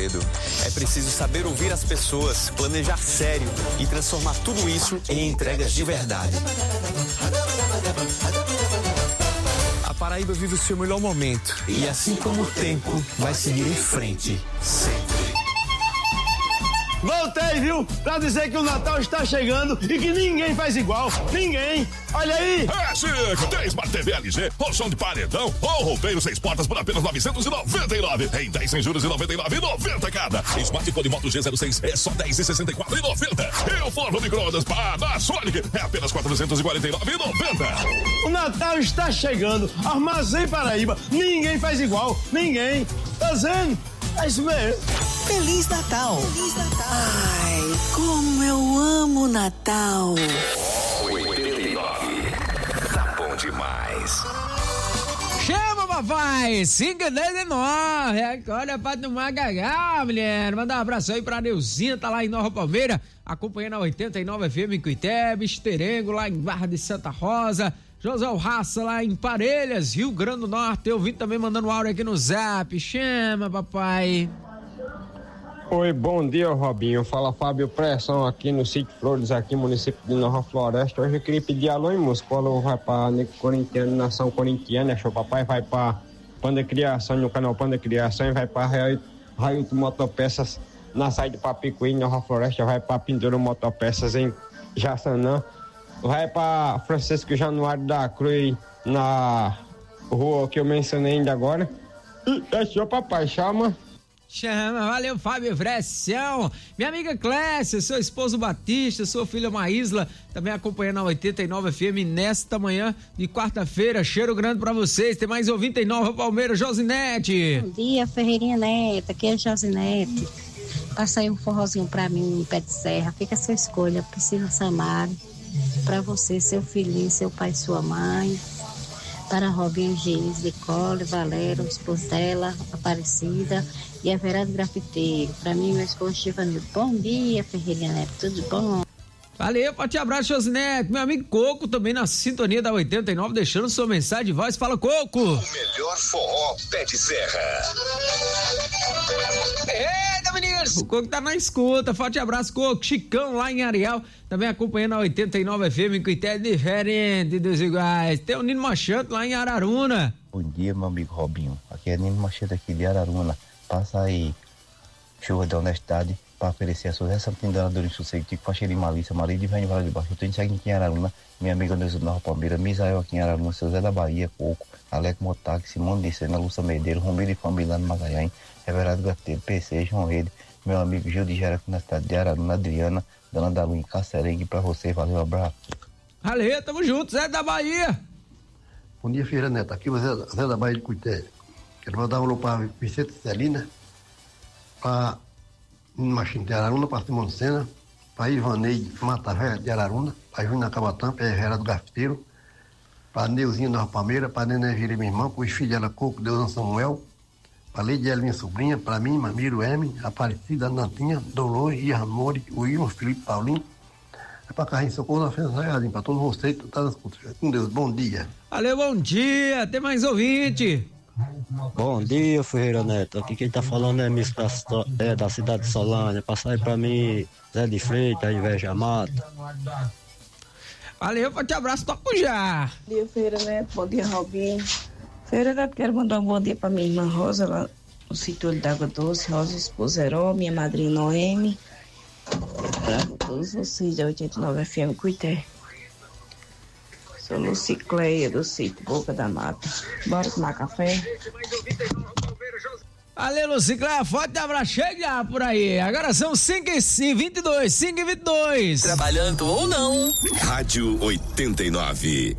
cedo. É preciso saber ouvir as pessoas, planejar sério e transformar tudo isso em entregas de verdade. A Paraíba vive o seu melhor momento e, assim como o tempo, vai seguir em frente, sempre. Voltei, viu? Pra dizer que o Natal está chegando e que ninguém faz igual. Ninguém. Olha aí. É, Chico, tem Smart TV LG, ou som de paredão, ou roupeiro 6 portas por apenas 999. Em 10 sem juros e 99,90 cada. Smartphone Moto G06 é só 10,64,90. E o forno micro-ondas Panasonic é apenas 449,90. O Natal está chegando. Armazém Paraíba. Ninguém faz igual. Ninguém. Tá dizendo? É isso mesmo. Feliz Natal. Feliz Natal. Ai, como eu amo Natal. 89. Tá bom demais. Chama, papai! 519. Olha pra tomar gagá, mulher. Manda um abraço aí pra Neuzinha, tá lá em Nova Palmeira, acompanhando a 89 FM em Cuité, Bisterengo, lá em Barra de Santa Rosa. José Raça lá em Parelhas, Rio Grande do Norte. Eu vim também mandando áudio aqui no Zap. Chama, papai. Oi, bom dia, Robinho. Fala Fábio Pressão aqui no Sítio Flores, aqui no município de Nova Floresta. Hoje eu queria pedir alô em música. O alô vai pra Corintiano, Nação Corintiana. Show, papai vai pra Panda Criação, no canal Panda Criação, e vai pra Raio de Motopeças na saída de Papicuí, Nova Floresta. Vai pra Pintura Motopeças em Jaçanã. Vai para Francisco Januário da Cruz, na rua que eu mencionei ainda agora. E é seu papai, chama. Chama, valeu, Fábio Pressão. Minha amiga Clécia, seu esposo Batista, sua filha Maísla, também acompanhando a 89 FM nesta manhã de quarta-feira. Cheiro grande pra vocês. Tem mais ouvinte em Nova Palmeira, Josinete. Bom dia, Ferreirinha Neto, aqui é Josinete. Passa aí um forrozinho pra mim, pé de serra. Fica a sua escolha, Priscila Samari. Para você, seu filhinho, seu pai e sua mãe. Para Robinho Genes, Nicole, Valério, esposa dela, Aparecida e Everardo Grafiteiro. Para mim, meu esposo Givanildo. Bom dia, Ferreirinha Neto, tudo bom? Valeu, forte abraço, Josinete. Meu amigo Coco também na sintonia da 89, deixando sua mensagem de voz. Fala, Coco! O melhor forró pé de serra. Eita, meninos! O Coco tá na escuta. Forte abraço, Coco. Chicão lá em Areal, também acompanhando a 89 FM, em critério diferente dos iguais. Tem o Nino Machado lá em Araruna. Bom dia, meu amigo Robinho. Aqui é Nino Machado aqui de Araruna. Passa aí chuva da honestidade para oferecer a sua Santindana do Sossego, Tico Faxeira e Malícia, Maria de Vênia Vale de Baixo. Eu tenho segue aqui em Araruna, minha amiga Neuza Nova Palmeira, Misael aqui em Araruna, seu Zé da Bahia, Coco, Aleco Motac, Simone de Sena, Lúcia Medeiros, Romero e Fambilano Magalhães, Everardo Gateiro, PC, João Rede, meu amigo Gil de Gera aqui na cidade de Araruna, Adriana, Dona da Lua em Cacerengue, pra você, valeu, abraço. Valeu, tamo junto, Zé da Bahia. Bom dia, Feira Neto, aqui o Zé da Bahia de Cuité. Quero mandar um alô para Vicente Celina, para Machim de Araruna, para Simone Sena, para Ivanei Matavé de Araruna, para Júnior Cabatã, para Gerardo Gafteiro, para Neuzinha Nova Palmeira, para Nené Vira, minha irmã, para os filhos dela Coco, Deus Samuel, para Leidiela, minha sobrinha, para mim, Mamiro M, Aparecida, Nantinha, Dolores e Amore, o Wilson, Felipe Paulinho, é para Carrinho Socorro na Fenda Sagadinho, para todos vocês, tá na escuta. Com Deus, bom dia. Valeu, bom dia, tem mais ouvinte. Bom dia, Ferreira Neto. Aqui quem tá falando é Miss da cidade de Solânia. Passa aí pra mim, Zé de Freitas, Inveja Mata. Valeu, forte abraço, toco já. Bom dia, Ferreira Neto. Bom dia, Robinho. Ferreira Neto, quero mandar um bom dia pra minha irmã Rosa, lá no sítio da Água Doce, Rosa, esposa Heró, minha madrinha Noemi. Pra todos vocês da 89 FM Cuité. Sou Lucicleia do sítio Boca da Mata. Bora tomar café? Valeu, Lucicleia, forte abraço, chega por aí. Agora são 5h22. Trabalhando ou não. Rádio 89.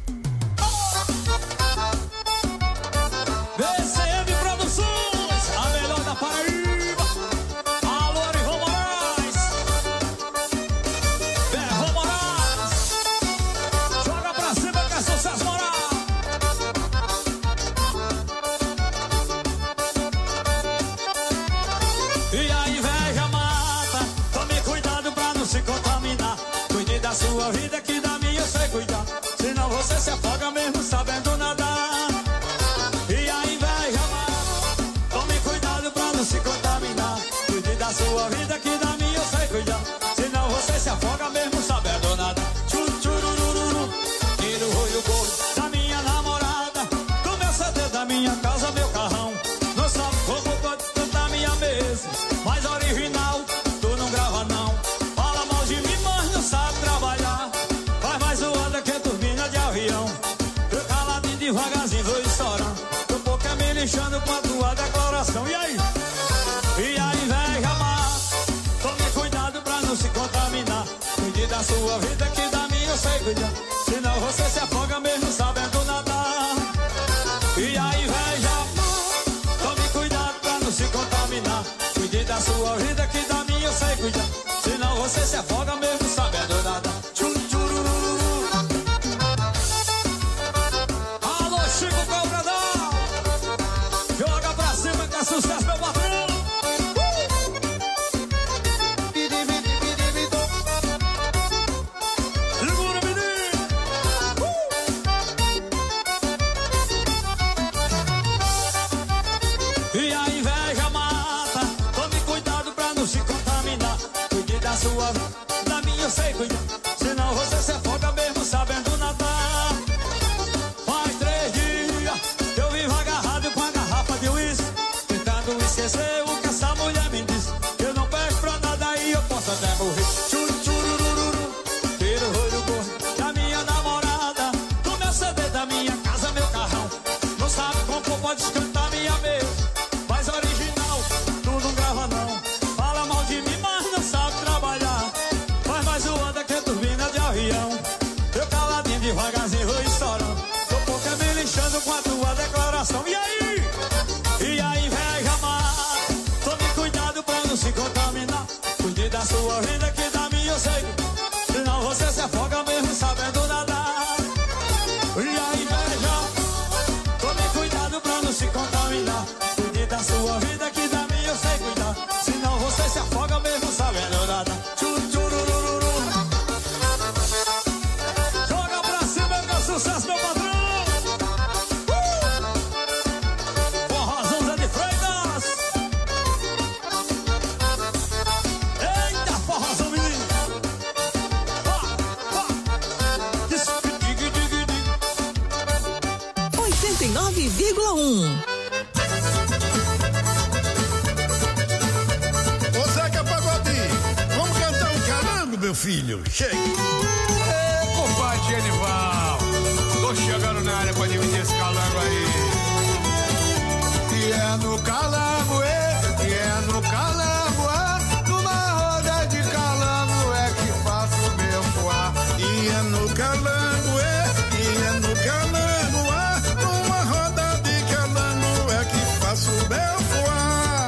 VCM Produções, a melhor da Paraíba. Alô, Ivan Moraes. Ivan Moraes. Joga pra cima que é sucesso moral. E a inveja mata. Tome cuidado pra não se contaminar. Cuide da sua vida que da minha eu sei cuidar. Senão você se afoga mesmo sabendo nadar. E a inveja mata. Tome cuidado pra não se contaminar. da sua vida que da minha eu sei cuidar. Senão você se afoga mesmo sabendo nada. Tchururururu, tira o rolho gordo da minha namorada, do meu CD, da minha casa, meu carrão. Não sabe como pode cantar minha mesa, mas original tu não grava não. Fala mal de mim, mas não sabe trabalhar. Faz mais zoada que turbina de avião. Eu caladinho devagarzinho vou estourando. Tô pouco é me lixando com a tua declaração. E aí? E a inveja mata. Tome cuidado pra não se contaminar. Cuide da sua vida que da minha eu sei cuidar. Senão você se afoga mesmo sabendo nadar. E a inveja mata. Tome cuidado pra não se contaminar. Cuide da sua vida que da minha eu sei cuidar. Senão você se afoga mesmo sabendo nadar. Tchururururu. Alô, Chico Cobrador. Joga pra cima que é sucesso, meu patrão. Sua, da minha eu sei cuidar. Senão você se afoga mesmo sabendo nadar. Faz 3 dias que eu vivo agarrado com a garrafa de uísque, tentando esquecer o que essa mulher me disse. Eu não peço pra nada e eu posso até morrer. Chururururu, tira o rolho gordo da minha namorada, do meu CD, da minha casa, meu carrão. Não sabe como pode cantar minha mesa, mas original tu não grava não. Fala mal de mim, mas não sabe trabalhar. Faz mais zoada que turbina de avião. Eu caladinho devagarzinho vou estourando. Tô pouco é me lixando com a tua declaração. E aí? E a inveja mata. Tome cuidado pra não se contaminar. Cuide da sua vida que da minha eu sei. Senão você se afoga mesmo sabendo nadar. E a inveja. Tome cuidado pra não se contaminar. Cuide da sua vida que da minha eu sei cuidar. Senão você se afoga mesmo sabendo nadar. Tchururururu. Joga pra cima que é sucesso, meu patrão. Forrozão Zé de Freitas. Eita, forrozão menino. 89,1. Ô Zeca Pagodinho, vamos cantar um calango, meu filho? Chega. Ê, compadre Genival, tô chegando na área pra dividir esse calango aí. E é no calango, e é no calango, numa roda de calango é que faço meu fuá. E é no calango, e é no calango, numa roda de calango é que faço meu fuá.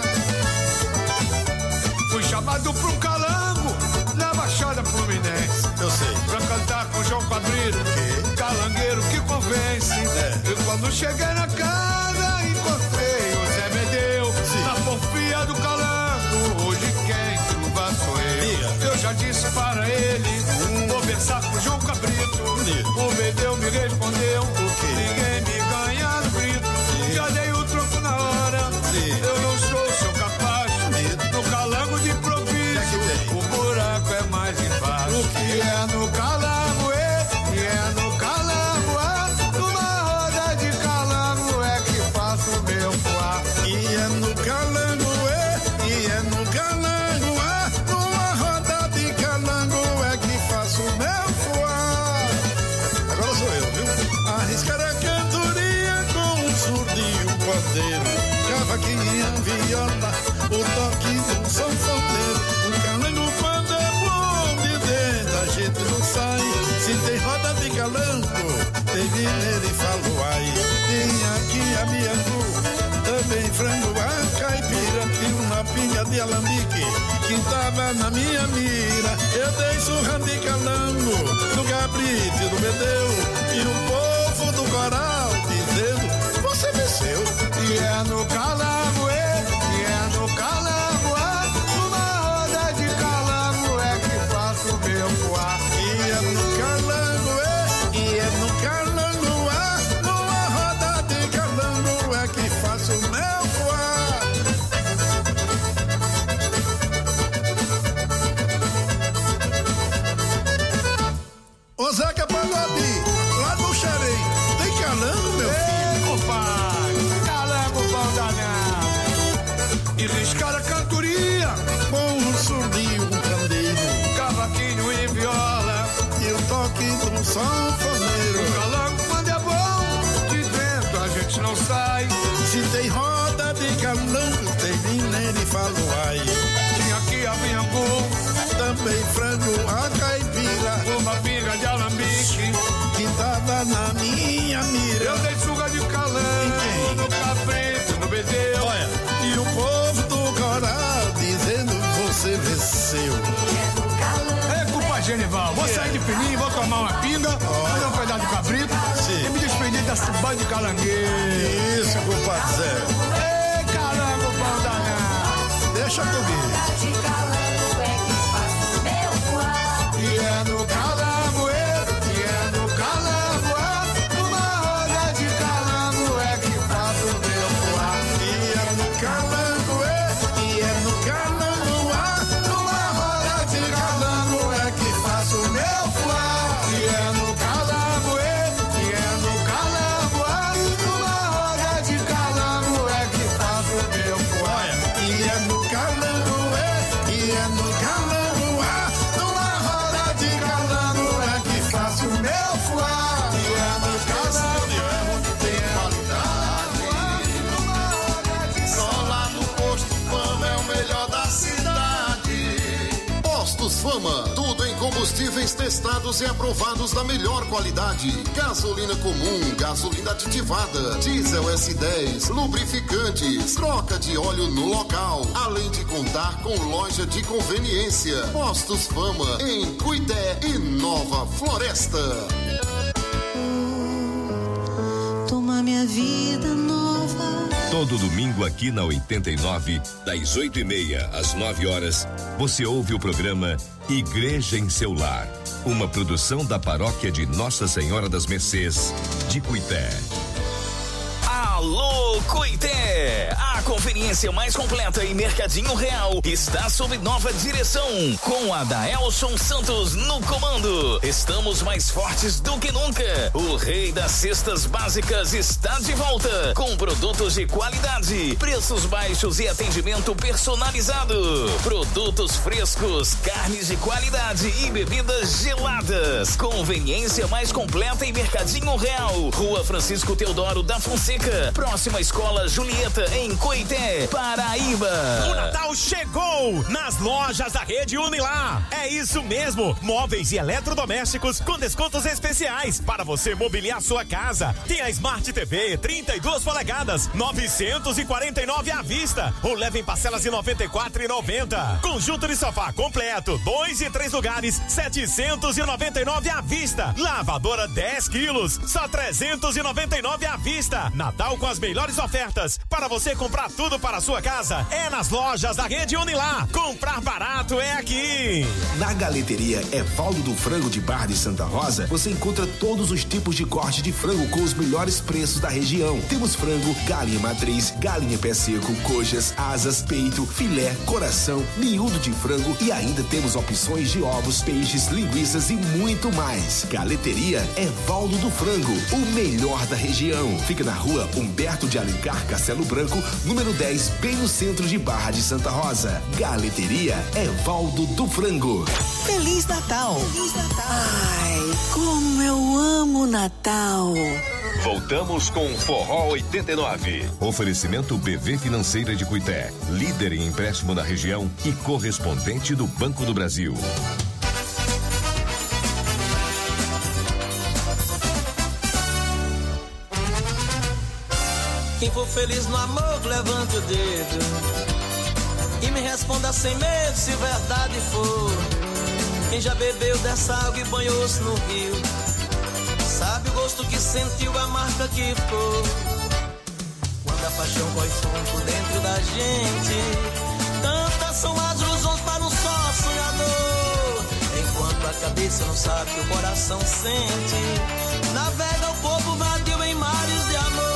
Fui chamado pra um calango na Baixada Fluminense. Eu sei. Pra cantar com João Quadrilho, calangueiro que convence. E quando cheguei na casa, encontrei o Zé Medeu. Na porfia do calango, hoje quem truva sou eu. Eu já disse para ele, conversar com João Cabrito. O Medeu me respondeu, ninguém me ganha no grito. Já dei o troco na hora, eu não sou seu capaz. No calango de improviso, o buraco é mais embaixo. O que é no calango, e é no calango, numa roda de calango é que faço meu fuá. E é no calango, e é no calango, numa roda de calango é que faço meu fuá. Agora sou eu, viu? Arriscar a cantoria com um surdo e um pandeiro, cavaquinha, viola, o toque de um sanfoneiro. O calango quando é bom de dentro a gente não sai. Se tem roda de calango, tem mineiro e falo aí. Tem aqui a minha também frango a caipira e uma pinga de alambique que tava na minha mira. Eu dei surra de calango no cabrito do Medeu e o povo do coral dizendo você venceu. E é no calango, e é no calango, numa roda de calango é que faço meu fuá. E é no calango, e é no calango, numa roda de calango é que faço meu fuá. escada, cantoria, com o som de um pandeiro, cavaquinho e viola, e o toque do sanfoneiro. O calango quando é bom, de dentro a gente não sai. Se tem roda de calango, tem mineiro e faluai. Tinha aqui a vinhangu, também frango, a caipira, uma pinga de alambique, que tava na minha mira. Eu dei suga de calango, no cabrito, no bedeu. Olha, e o povo do coral dizendo você venceu. É culpa Genival, vou sair de fininho, vou tomar uma pinga, fazer um pedaço de cabrito e me despedir desse bando de calangueiro. Isso, culpa Zé. Ei, calango, pão danado. Deixa comigo. E é no calango, e é no calango, numa roda de calango é que faço meu fuá. E é no calango, e é no calango, numa roda de calango é que faço meu fuá. E é no calango, e é no calango, numa roda de calango é que faço meu fuá. e é no calango, e é no calango. Meu fuá, e é no calango, tem qualidade. Só lá no Posto Fama é o melhor da cidade. Postos Fama, tudo em combustíveis testados e aprovados da melhor qualidade. Gasolina comum, gasolina aditivada, diesel S10, lubrificantes, troca de óleo no local, além de contar com loja de conveniência. Postos Fama, em Cuité e Nova Floresta. Toma minha vida nova. Todo domingo aqui na 89, das 8h30 às 9h, você ouve o programa Igreja em Seu Lar, uma produção da Paróquia de Nossa Senhora das Mercês, de Cuité. Alô, Cuité! A conveniência mais completa em Mercadinho Real está sob nova direção, com Adaelson Santos no comando. Estamos mais fortes do que nunca. O rei das cestas básicas está de volta, com produtos de qualidade, preços baixos e atendimento personalizado. Produtos frescos, carnes de qualidade e bebidas geladas. Conveniência mais completa em Mercadinho Real, Rua Francisco Teodoro da Fonseca, próxima Escola Julieta, em Coité, Paraíba. O Natal chegou nas lojas da Rede Unilar. É isso mesmo, móveis e eletrodomésticos com descontos especiais para você mobiliar sua casa. Tem a Smart TV 32 polegadas, 949 à vista, ou leve em parcelas de 94,90. Conjunto de sofá completo, 2 e 3 lugares, 799 à vista. Lavadora 10 quilos, só 399 à vista. Natal com as melhores ofertas para você comprar tudo para a sua casa. É nas lojas da Rede Unilar. Comprar barato é aqui. Na Galeteria Evaldo do Frango de Barra de Santa Rosa, você encontra todos os tipos de corte de frango com os melhores preços da região. Temos frango, galinha matriz, galinha pé seco, coxas, asas, peito, filé, coração, miúdo de frango e ainda temos opções de ovos, peixes, linguiças e muito mais. Galeteria Evaldo do Frango, o melhor da região. Fica na rua Humberto de Alencar, Castelo Branco, número 10, bem no centro de Barra de Santa Rosa. Galeteria Evaldo do Frango. Feliz Natal! Feliz Natal! Ai, como eu amo Natal! Voltamos com Forró 89. Oferecimento BV Financeira de Cuité, líder em empréstimo da região e correspondente do Banco do Brasil. Quem for feliz no amor, levante o dedo e me responda sem medo se verdade for. Quem já bebeu dessa água e banhou-se no rio, sabe o gosto que sentiu, a marca que ficou. Quando a paixão corre fundo dentro da gente, tantas são as ilusões para um só sonhador. Enquanto a cabeça não sabe o que o coração sente, navega o povo vadio em mares de amor.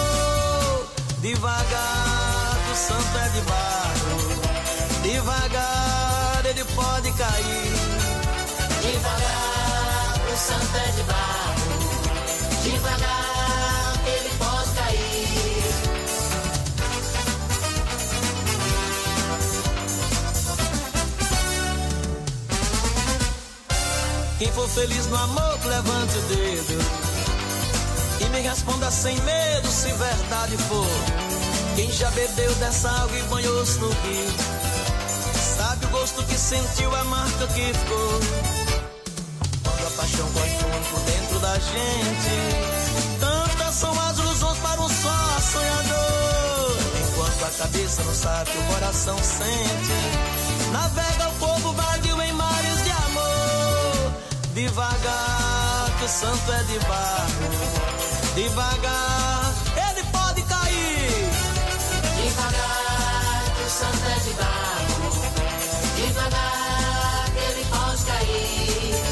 Devagar, o santo é de barro, devagar ele pode cair. Devagar, o santo é de barro, devagar ele pode cair. Quem for feliz no amor, levante o dedo e me responda sem medo se verdade for. Quem já bebeu dessa água e banhou-se no rio, sabe o gosto que sentiu, a marca que ficou. Quando a paixão corre fundo por dentro da gente, tantas são as ilusões para um só sonhador. Enquanto a cabeça não sabe, o coração sente, navega o povo vadio em mares de amor. Devagar, que o santo é de barro, devagar, ele pode cair. Devagar, que o santo é de barro, devagar, ele pode cair.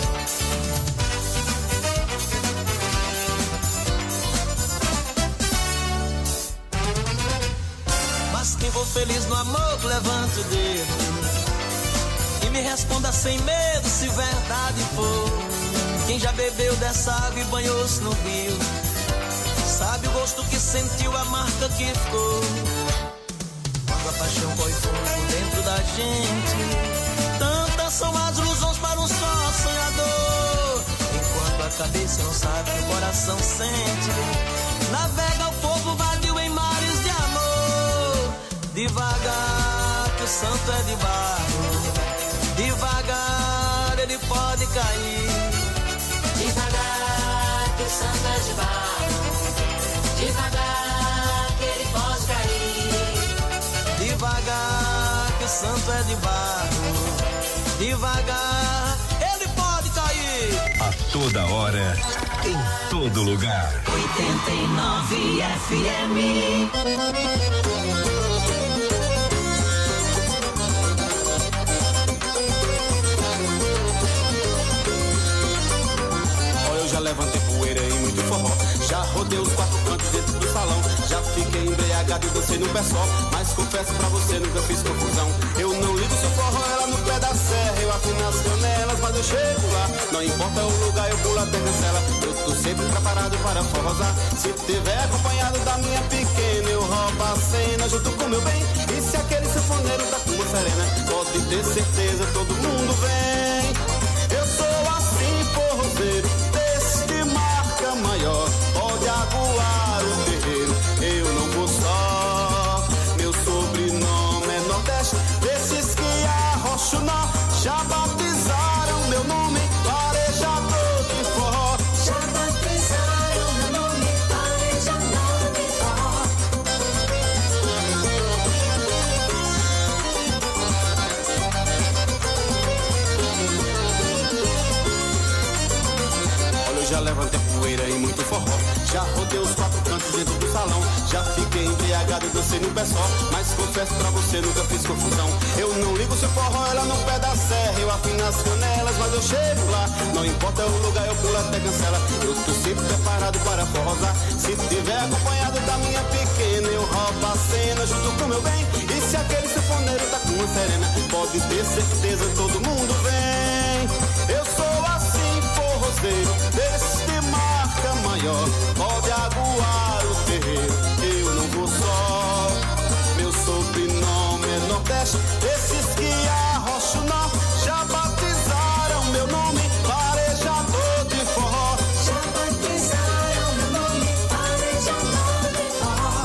Mas quem for feliz no amor, levante o dedo e me responda sem medo se verdade for. Quem já bebeu dessa água e banhou-se no rio, sabe o gosto que sentiu, a marca que ficou. Quando a paixão corre fundo dentro da gente, tantas são as ilusões para um só sonhador. Enquanto a cabeça não sabe, o coração sente, navega o povo vadio em mares de amor. Devagar, que o santo é de barro, devagar, ele pode cair. Devagar, que o santo é de barro, devagar, que ele pode cair. Devagar, que o santo é de barro, devagar, ele pode cair. A toda hora, em todo lugar. 89 FM. Já levantei poeira e muito forró, já rodei os quatro cantos dentro do salão, já fiquei embriagado e dancei no pé só, mas confesso pra você, nunca fiz confusão. Eu não ligo se o forró é lá no pé da serra, eu afino as canelas, mas eu chego lá, não importa o lugar, eu pulo até cancela. Eu tô sempre preparado para forrosar, se tiver acompanhado da minha pequena, eu roubo a cena junto com meu bem. E se aquele sanfoneiro tá com uma serena, pode ter certeza, todo mundo vem. Eu sou assim, forrozeiro, maior, pode aguar o terreiro, eu não vou só. Meu sobrenome é Nordeste, desses que arrocham nó, já batizaram meu nome, farejador de forró. Já batizaram meu nome, farejador de forró. Olha, eu já levantei poeira e muito forró, já rodei os quatro cantos dentro do salão, já fiquei embriagado e dancei no pé só, mas confesso pra você, nunca fiz confusão. Eu não ligo se o forró é lá no pé da serra, eu afino as canelas, mas eu chego lá, não importa o lugar, eu pulo até cancela. Eu tô sempre preparado para forrosar, se tiver acompanhado da minha pequena, eu roubo a cena junto com meu bem. E se aquele sanfoneiro tá com uma serena, pode ter certeza, todo mundo vem. Eu sou assim, forrozeiro, deste marca maior, pode aguar o terreiro, eu não vou só. Meu sobrenome é Nordeste, esses que arrocham nó, já batizaram meu nome, farejador de forró. Já batizaram meu nome, farejador de forró.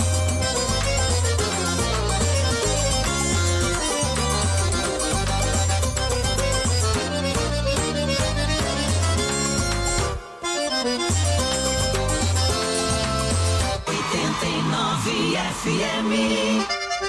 FM.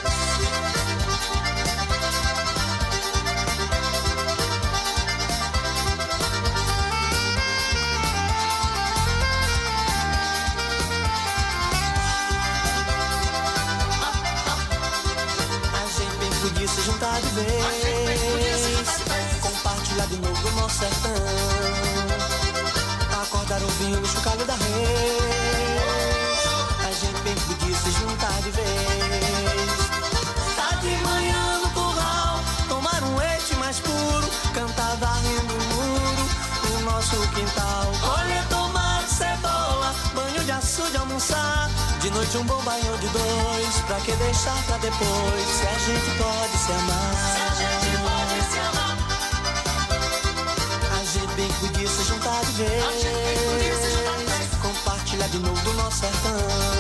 A gente bem podia se juntar de vez, compartilhar de novo o nosso sertão, acordar ouvindo o chocalho da rede. A gente bem podia se juntar de vez, tá de manhã no curral, tomar um leite mais puro, cantar varrendo o muro do nosso quintal, colher tomate, cebola, banho de açude, almoçar, de noite um bom banho de dois, pra que deixar pra depois, se a gente pode se amar. Se a gente pode se amar. A gente bem podia compartilhar de novo do nosso sertão.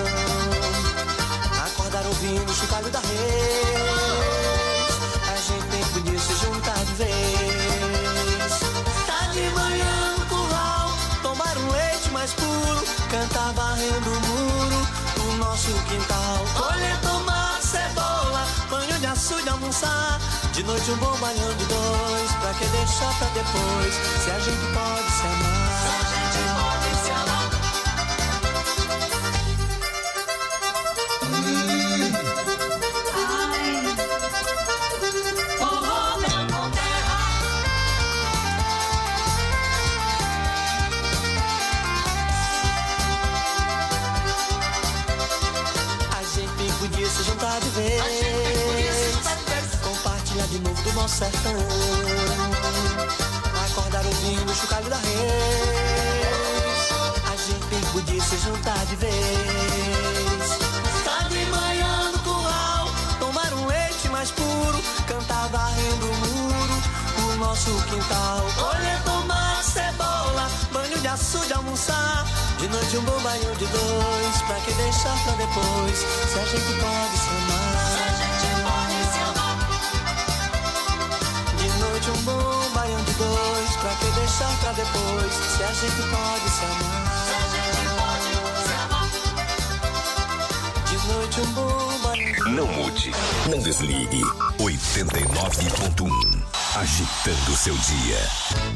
Acordar ouvindo o chocalho da reis, a gente nem podia se juntar de vez. Tá de manhã no curral, tomar um leite mais puro, cantar varrendo o muro do nosso quintal. Colher tomate, cebola, banho de açude, almoçar. De noite um bom banhão de dois, pra que deixar pra depois? Se a gente pode se amar, se a gente pode se amar. Forró meu com terra. A gente podia se juntar de vez, compartilhar de novo do nosso sertão. Acordar ouvindo o chocalho da reis, a gente podia se juntar de vez. Tá de manhã no curral, tomar um leite mais puro, cantar varrendo o muro, o nosso quintal. Colher tomate, cebola, banho de açude, almoçar. De noite um bom banho de dois, pra que deixar pra depois? Se a gente pode se amar, se a gente pode se amar. De noite um bom banho de dois, pra que deixar pra depois? Se a gente pode se amar, se a gente pode se amar. De noite um bom banho de dois. Não mude, não desligue. 89.1, agitando o seu dia.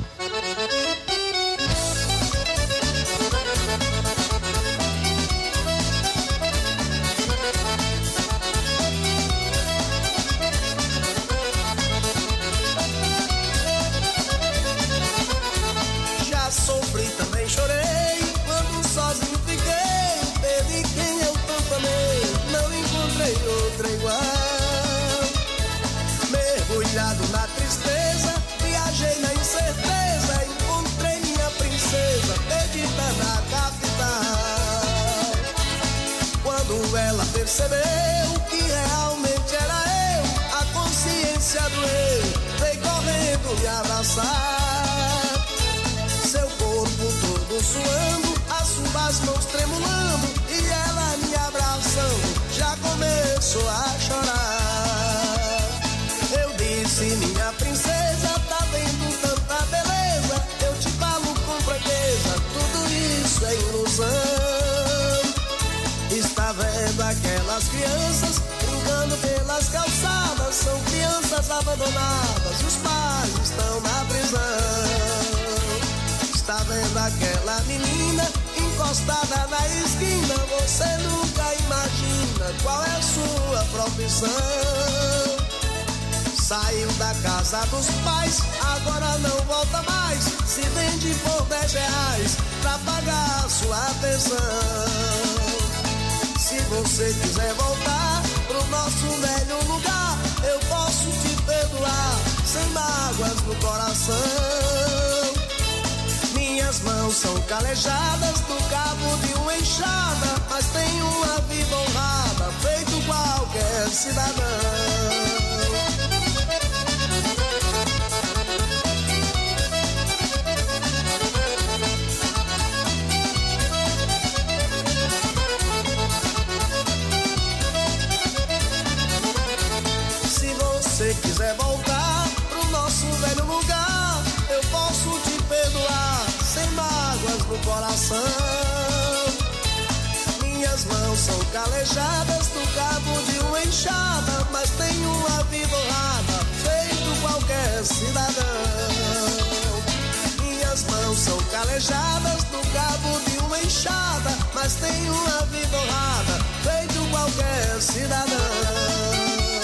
Já sofri, também chorei, quando sozinho fiquei, teve quem eu tanto amei, não encontrei outra igual. Mergulhado na tristeza, viajei na incerteza, encontrei minha princesa, perdida na capital. Quando ela percebeu que realmente era eu, a consciência doeu, veio correndo me abraçar. Seu corpo todo suando, as suas mãos tremulando, e ela me abraçando, já começou a chorar. Eu disse, minha princesa, tá vendo tanta beleza? Eu te falo com franqueza, tudo isso é ilusão. Está vendo aquelas crianças brincando pelas calçadas? São crianças abandonadas, os pais estão na prisão. Está vendo aquela menina encostada na esquina? Você nunca imagina qual é a sua profissão. Saiu da casa dos pais, agora não volta mais. Se vende por R$10 pra pagar sua pensão. Se você quiser voltar pro nosso velho lugar, eu posso te perdoar, sem mágoas no coração. Minhas mãos são calejadas do cabo de uma enxada, mas tenho uma vida honrada, feito qualquer cidadão. Se você quiser voltar pro nosso velho lugar, eu posso te perdoar, sem mágoas no coração. Minhas mãos são calejadas do cabo de uma enxada, mas tenho uma vida honrada, feito qualquer cidadão. Minhas mãos são calejadas do cabo de uma enxada, mas tenho uma vida honrada, feito qualquer cidadão.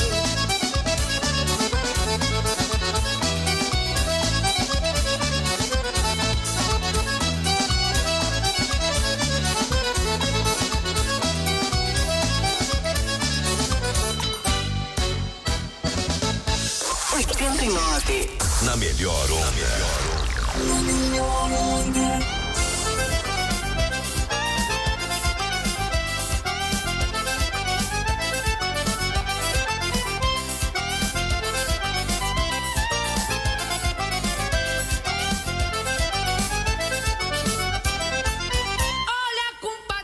Na melhor onda. Olha, compadre.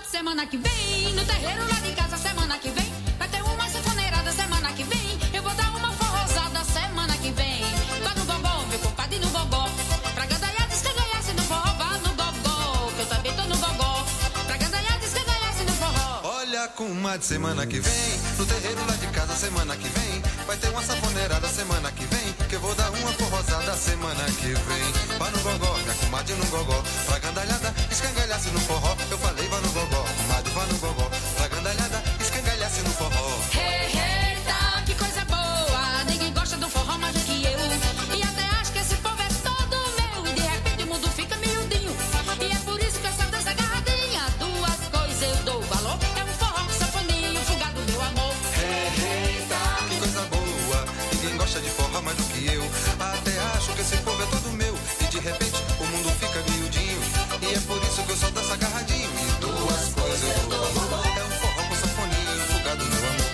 comadre, semana que vem, no terreiro lá de casa, semana que vem, vai ter uma safoneirada semana que vem, que eu vou dar uma forrosada semana que vem. Vai no gogó, minha comadre no gogó, pra gandalhada, escangalhasse no forró. Eu falei, vai no gogó, comadre, vai no gogó, pra gandalhada, escangalhasse no forró. Eita, que coisa boa, ninguém gosta do forró mais do que eu. E até acho que esse povo é todo meu, e de repente o mundo fica miudinho. E é por isso que essa dança agarradinha, duas coisas eu dou valor. É um forró, sanfoninha, um fugado, meu amor. Eita, que coisa boa, ninguém gosta de forró mais do que eu. Até acho que esse povo é todo meu, e de repente o mundo fica miudinho. E é por isso que eu só danço agarradinho. E duas coisas eu dou valor. É um forró com sanfoninha, um fugado, meu amor.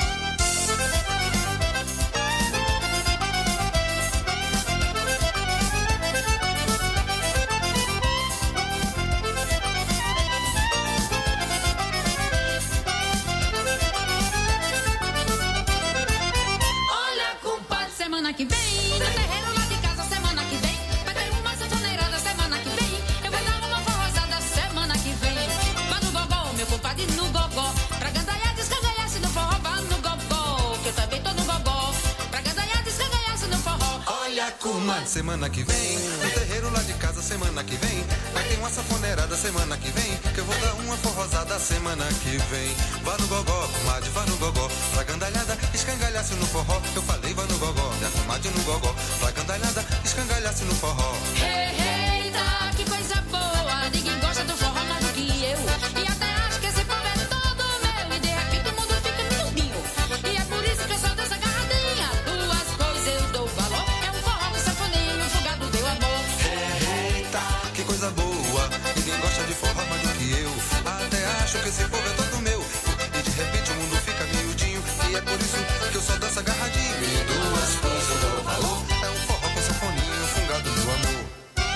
Olha, compadre, semana que vem, no terreiro lá de casa, semana que vem, vai ter uma sanfoneirada semana que vem. Eu vou dar uma forrosada semana que vem. Vá no gogó, meu compadre, no gogó, pra gandalhar, descangalhar-se no forró. Vá no gogó, que eu também tô no gogó, pra gandalhar, descangalhar-se no forró. Olha, comadre, semana que vem, no terreiro lá de casa, semana que vem, vai ter uma safoneirada semana que vem, que eu vou dar uma forrosada semana que vem. Vá no gogó, comadre, vá no gogó, pra gandalhada, escangalhasse no forró. Eu falei, vá no gogó, minha comadre no gogó, pra gandalhada, escangalhasse no forró. Eita, que coisa boa, ninguém gosta do forró mais do que eu. E até acho que esse povo é todo meu, e de repente o mundo fica miudinho. E é por isso que eu só danço agarradinha, duas coisas eu dou valor. É um forró, um sanfoninho, um fugado, meu amor. Eita, que coisa boa, ninguém gosta de forró mais do que eu. Até acho que esse povo é todo meu, e de repente o mundo fica miudinho. E é por isso que eu só danço agarradinho. E duas coisas eu dou valor. É um forró com sanfoninho, um fugado, meu amor.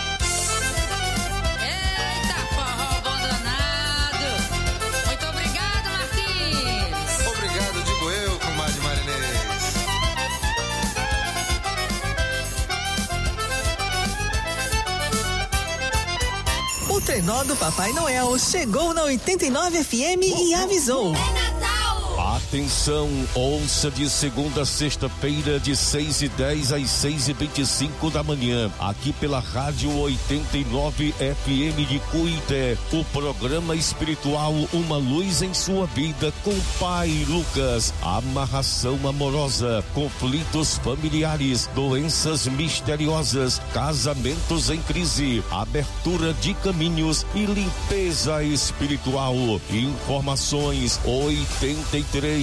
Eita, forró bom danado. Muito obrigado, Marquinhos. Obrigado, digo eu, comadre Marinês. O trenó do Papai Noel chegou na 89 FM e avisou. Atenção, ouça de segunda a sexta-feira de 6h10 às 6h25 da manhã, aqui pela Rádio 89 FM de Cuité, o programa espiritual Uma Luz em Sua Vida com Pai Lucas. Amarração amorosa, conflitos familiares, doenças misteriosas, casamentos em crise, abertura de caminhos e limpeza espiritual. Informações 83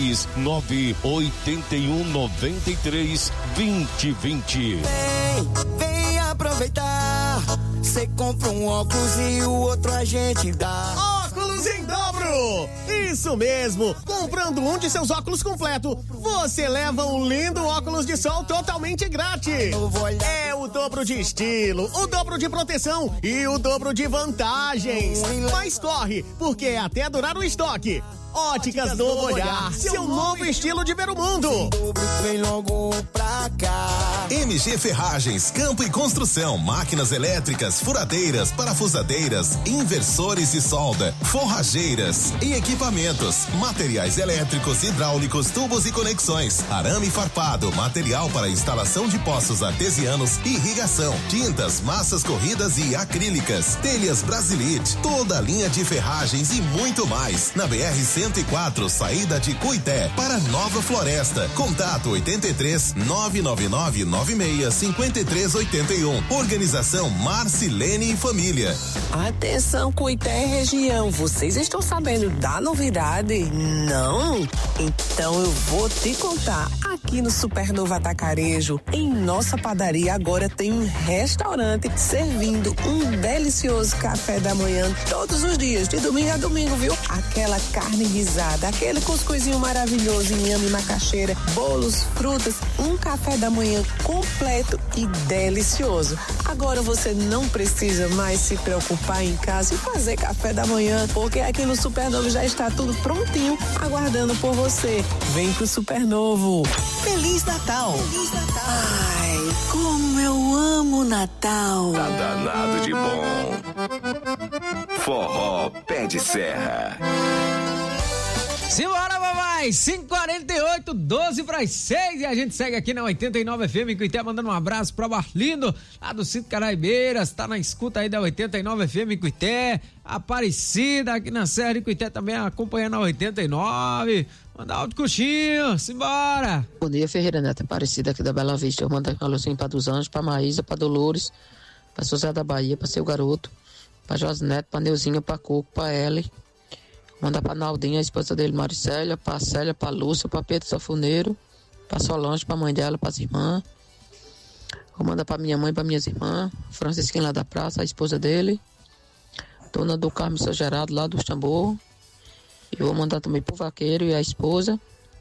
981 93 2020. Vem aproveitar. Você compra um óculos e o outro a gente dá. Óculos em dobro! Isso mesmo! Comprando um de seus óculos completo, você leva um lindo óculos de sol totalmente grátis. É o dobro de estilo, o dobro de proteção e o dobro de vantagens. Mas corre, porque é até durar o estoque. Óticas Novo Olhar, seu novo estilo de ver o mundo. Vem logo pra cá. MG Ferragens, Campo e Construção, máquinas elétricas, furadeiras, parafusadeiras, inversores e solda, forrageiras e equipamentos, materiais elétricos, hidráulicos, tubos e conexões, arame farpado, material para instalação de poços artesianos e irrigação, tintas, massas corridas e acrílicas, telhas Brasilite, toda a linha de ferragens e muito mais. Na BR-104, saída de Cuité para Nova Floresta. Contato 83 999 96 53 81. Organização Marcilene e Família. Atenção, Cuité região. Vocês estão sabendo da novidade? Não? Então eu vou te contar. Aqui no Supernova Atacarejo, em nossa padaria, agora tem um restaurante servindo um delicioso café da manhã todos os dias, de domingo a domingo, viu? Aquela carne guisada, aquele cuscuzinho maravilhoso, inhame, macaxeira, bolos, frutas, um café da manhã completo e delicioso. Agora você não precisa mais se preocupar em casa e fazer café da manhã, porque aqui no Supernova já está tudo prontinho, aguardando por você. Vem pro Supernovo. Feliz Natal! Feliz Natal! Ai, como eu amo Natal! Tá danado de bom. Forró Pé de Serra. Simbora, mamãe! 5h48, 12:06 e a gente segue aqui na 89 FM em Cuité, mandando um abraço pro Barlindo, lá do Sítio Caraibeiras, tá na escuta aí da 89 FM em Cuité, Aparecida aqui na Serra de Cuité também acompanhando a 89, manda alto coxinho, simbora! Bom dia, Ferreira Neto, Aparecida aqui da Bela Vista, eu mando a luzinha pra Dos Anjos, pra Maísa, pra Dolores, pra José da Bahia, pra Seu Garoto, pra Josineto, pra Neuzinha, pra Coco, pra Ellen. Manda pra Naldinha, a esposa dele, Maricélia, pra Célia, pra Lúcia, pra Pedro Safoneiro, pra Solange, pra mãe dela, pras irmãs. Vou mandar pra minha mãe, pra minhas irmãs, Francisquinha lá da praça, a esposa dele, Dona do Carmo São Gerardo, lá do Tambor. E vou mandar também pro Vaqueiro e a esposa.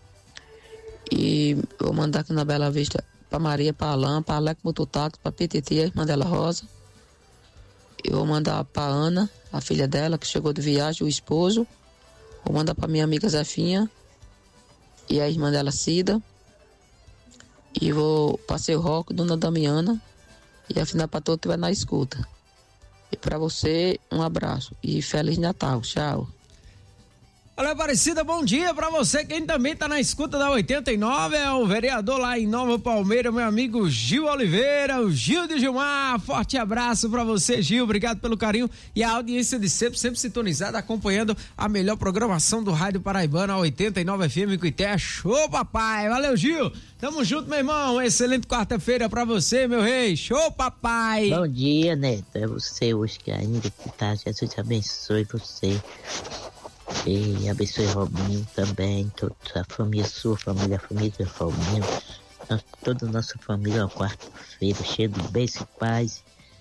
E vou mandar aqui na Bela Vista pra Maria, pra Alain, pra Aleco Mototáxi, pra PTT, a irmã dela Rosa. Eu vou mandar pra Ana, a filha dela, que chegou de viagem, o esposo. Vou mandar pra minha amiga Zefinha e a irmã dela Cida. E vou pra Seu Roque, Dona Damiana. E afinal pra todo que vai na escuta. E pra você, um abraço. E Feliz Natal. Tchau. Olha, Aparecida, bom dia pra você. Quem também tá na escuta da 89 é o vereador lá em Nova Palmeira, meu amigo Gil Oliveira, o Gil de Gilmar. Forte abraço pra você, Gil. Obrigado pelo carinho e a audiência de sempre sintonizada, acompanhando a melhor programação do Rádio Paraibana, a 89 FM Cuité. Show, papai. Valeu, Gil. Tamo junto, meu irmão. Excelente quarta-feira pra você, meu rei. Show, papai. Bom dia, Neto. É você hoje que ainda que tá. Jesus abençoe você. E abençoe Robinho também, toda a família, sua família, a família do Robinho, toda a nossa família, uma quarta-feira cheia de bênção e paz.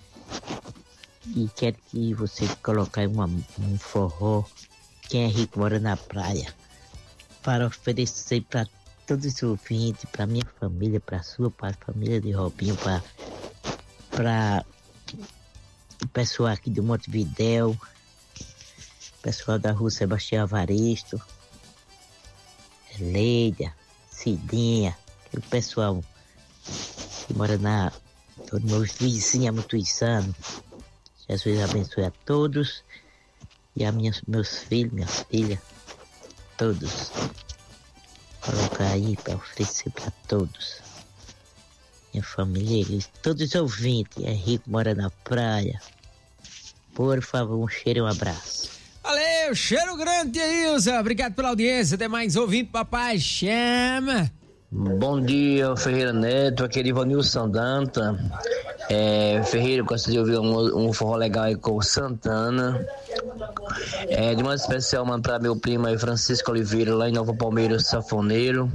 E quero que você coloque aí um forró, quem é rico mora na praia, para oferecer para todos os ouvintes, para minha família, para a sua, para a família de Robinho, para o pessoal aqui do Montevidéu, pessoal da rua Sebastião Avaristo, Leida, Cidinha, aquele pessoal que mora todo meus vizinhos, muito insano. Jesus abençoe a todos e a meus filhos, minhas filhas, todos. Colocar aí para oferecer para todos. Minha família, todos os ouvintes, é rico, mora na praia. Por favor, um cheiro e um abraço. Valeu, cheiro grande, Ilza. Obrigado pela audiência. Até mais ouvindo, papai. Chama. Bom dia, Ferreira Neto. Aqui é Ivanilson Danta. Ferreira, eu gosto de ouvir um forró legal aí com o Santana. De uma especial, mano, pra meu primo aí, Francisco Oliveira, lá em Nova Palmeira, Safoneiro.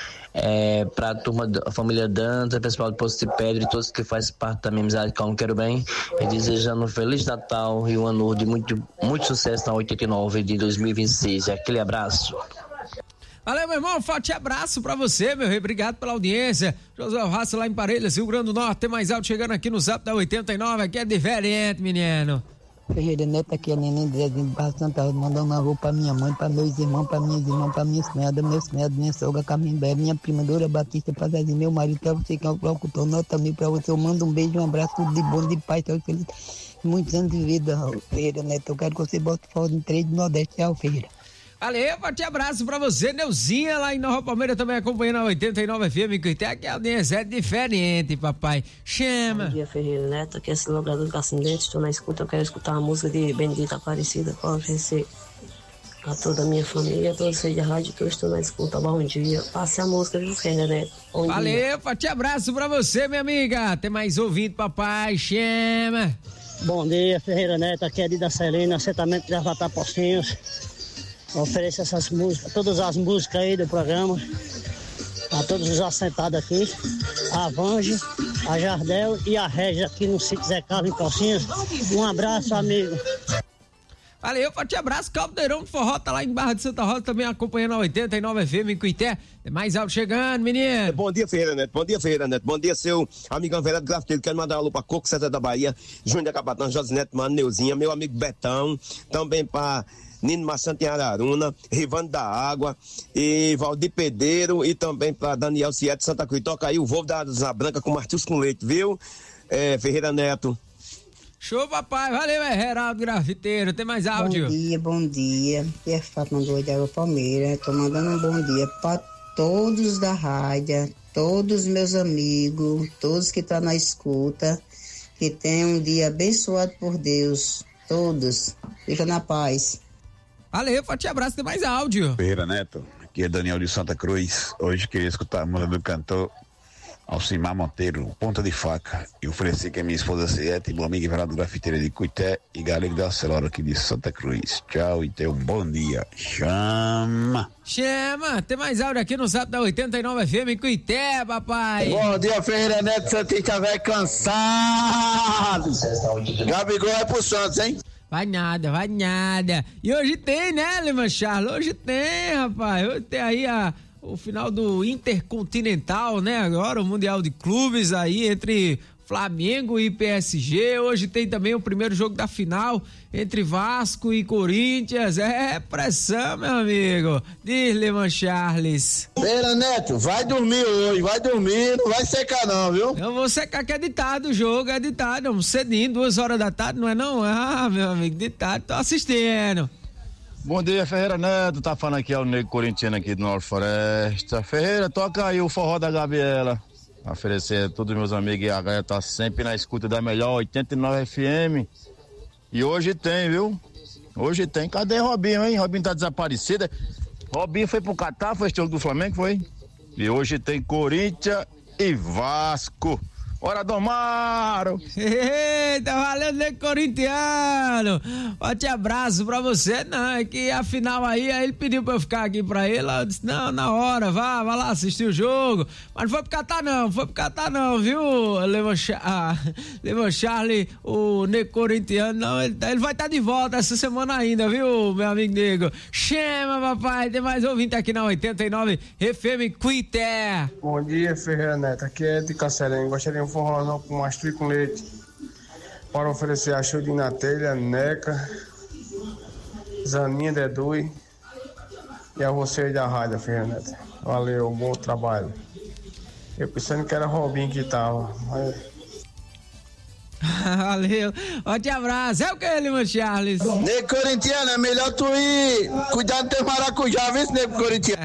Pra turma da família Danta, pessoal do Posto de Pedra e todos que fazem parte da minha amizade com o Quero Bem, e desejando um Feliz Natal e um ano de muito sucesso na 89 de 2026. Aquele abraço. Valeu, meu irmão, forte abraço pra você, meu rei, obrigado pela audiência. José Raça lá em Parelhas, Rio Grande do Norte, tem mais alto chegando aqui no Zap da 89, aqui é diferente, menino. Ferreira Neto, aqui é Neném de Barra Santa Rosa, mandando uma roupa pra minha mãe, pra meus irmãos, pra minhas irmãs, pra minhas cunhadas, minha sogra, Camimbé, minha prima Dora Batista, pra Zezinho, meu marido, pra você que é o locutor, nota mil pra você, eu mando um beijo, um abraço, tudo de bom, de paz, feliz, muitos anos de vida, Ferreira Neto, eu quero que você bote foto em 3 do Nordeste, tchau, Ferreira. Valeu, forte abraço pra você, Neuzinha, lá em Nova Palmeira, também acompanhando a 89 FM, que aqui a audiência é diferente, papai. Chama. Bom dia, Ferreira Neto, aqui é esse logrador do Caçindente, estou na escuta, eu quero escutar a música de Benedita Aparecida, para oferecer a toda a minha família, a todos vocês da rádio, que eu estou na escuta. Bom dia, passe a música, viu, Ferreira Neto? Bom Valeu, dia. Forte abraço pra você, minha amiga, tem mais ouvido, papai, chama. Bom dia, Ferreira Neto, aqui é Dida Celina, assentamento de Avatar Pocinhos. Ofereço essas músicas, todas as músicas aí do programa, a todos os assentados aqui, a Vange, a Jardel e a Régia aqui no sítio Zé Carlos em Pocinhos. Um abraço, amigo. Valeu, forte abraço, Caldeirão do Forró, tá lá em Barra de Santa Rosa, também acompanhando a 89 FM em Cuité. Tem mais alto chegando, menino. Bom dia, Ferreira Neto. Bom dia, Ferreira Neto. Bom dia, seu amigão vereador Grafiteiro. Quero mandar uma alô pra Coco César da Bahia, Júnior Capatão, Josineto, Mano, Neuzinha, meu amigo Betão, também pra Nino Maçante em Araruna, Rivando da Água, e Valdir Pedreiro, e também pra Daniel Ciete Santa Cruz. Toca aí o voo da Asa Branca com Martins com leite, viu? Ferreira Neto. Show, papai. Valeu, Heraldo Grafiteiro. Tem mais áudio? Bom dia. Aqui é Fátima do de Água Palmeira. Tô mandando um bom dia pra todos da rádio, todos os meus amigos, todos que estão na escuta. Que tenham um dia abençoado por Deus. Todos. Fica na paz. Valeu, forte abraço. Tem mais áudio. Ferreira Neto, aqui é Daniel de Santa Cruz. Hoje queria escutar a música do cantor Alcimar Monteiro, Ponta de Faca, e ofereci que a minha esposa Ciete, meu amigo Everaldo Grafiteiro de Cuité e Galego da Celora aqui de Santa Cruz. Tchau e tenha um bom dia. Chama! Tem mais áudio aqui no Zap da 89 FM em Cuité, papai. Bom dia, Ferreira Neto, Santista velho cansado. Gabigol é pro Santos, hein? Vai nada. E hoje tem, né, Lima Charles? Hoje tem, rapaz. Hoje tem aí o final do Intercontinental, né? Agora o Mundial de Clubes aí entre Flamengo e PSG. Hoje tem também o primeiro jogo da final entre Vasco e Corinthians. É pressão, meu amigo. Diz, Lima Charles. Ferreira Neto, vai dormir hoje, não vai secar não, viu? Eu vou secar que é ditado o jogo, é ditado, cedinho, 2h da tarde, não é não? Ah, meu amigo, ditado, tô assistindo. Bom dia, Ferreira Neto, tá falando aqui, é o Nego Corintiano aqui do Norte Floresta. Ferreira, toca aí o forró da Gabriela. Oferecer a todos os meus amigos, a galera tá sempre na escuta da melhor 89 FM. E hoje tem, viu? Hoje tem. Cadê Robinho, hein? Robinho tá desaparecido. Robinho foi pro Catar, foi esse jogo do Flamengo, foi? E hoje tem Corinthians e Vasco. Bora, Domaro! Eita, valeu, Nego Corintiano! Forte abraço pra você. Não, é que afinal aí ele pediu pra eu ficar aqui pra ele. Eu disse, não, na hora, vai lá assistir o jogo. Mas não foi pro Catar não, viu, Levon Charlie, o Nego Corintiano, não, ele vai estar de volta essa semana ainda, viu, meu amigo Nego? Chama, papai, tem mais ouvinte aqui na 89 FM Cuité. Bom dia, Ferreira Neto, aqui é de Cacerenho, gostaria de um forró com mastro e com leite para oferecer a Chodina Telha, Neca, Zaninha Dedui e a você da rádio, Ferreira Neto. Valeu, bom trabalho. Eu pensando que era Robinho que tava, mas... Valeu, forte abraço. É o que, Lima Charles? Nego Corintiano, é melhor tu ir cuidar do teu maracujá, vê se Nego Corintiano.